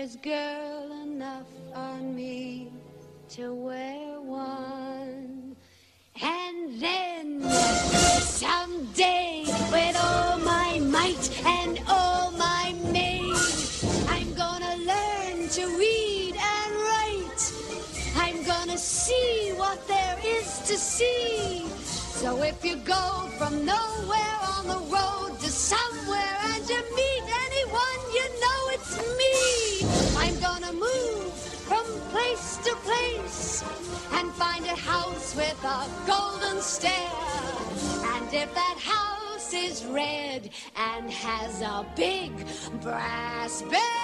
there's girl enough on me to wear one. And then someday, with all my might and all my main, I'm gonna learn to read and write. I'm gonna see what there is to see. So if you go from nowhere on the road to somewhere and you meet anyone, you know it's me. I'm gonna move from place to place and find a house with a golden stair. And if that house is red and has a big brass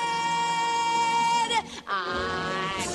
bed, I'm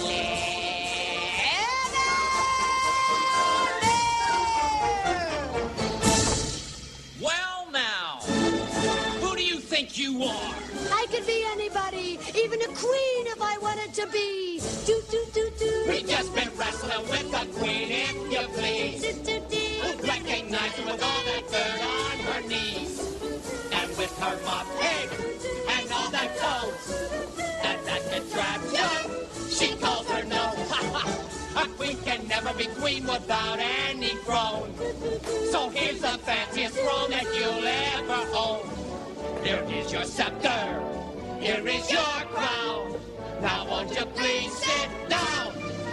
Well, now, who do you think you are? I could be anybody, even a queen if I wanted to be. Do, do, do, do. We just been wrestling with the queen, if you please. Do, do, do. Recognize her with all that dirt on her knees. And with her mop head and all that clothes. And that contraption, she calls her nose. A queen can never be queen without any throne. So here's the fanciest throne that you'll ever own. Here is your scepter. Here is your crown. Now won't you please sit down?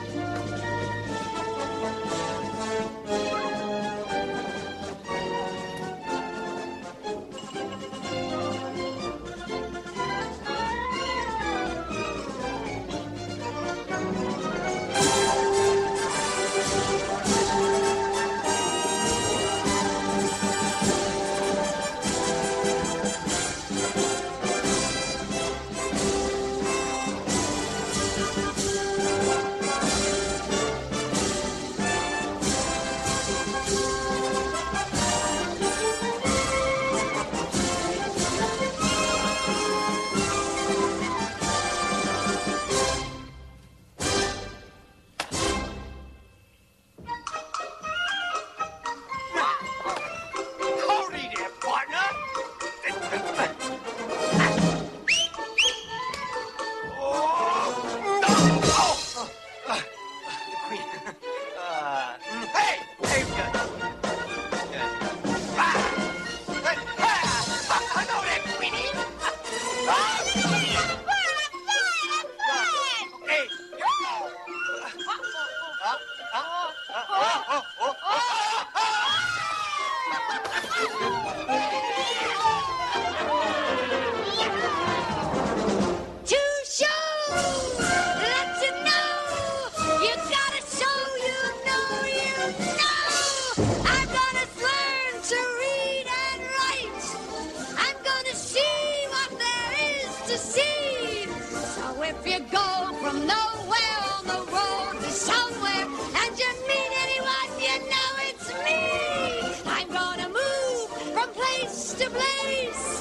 Howdy there, partner. Oh, no! Oh, the queen. Hey! Hey, good. Hello there, Queenie. Hey, yo! To show that you know, you gotta show you know. I'm gonna learn to read and write. I'm gonna see what there is to see. So if you go from nowhere on the road to somewhere and you meet anyone, you know it's me. I'm gonna move from place to place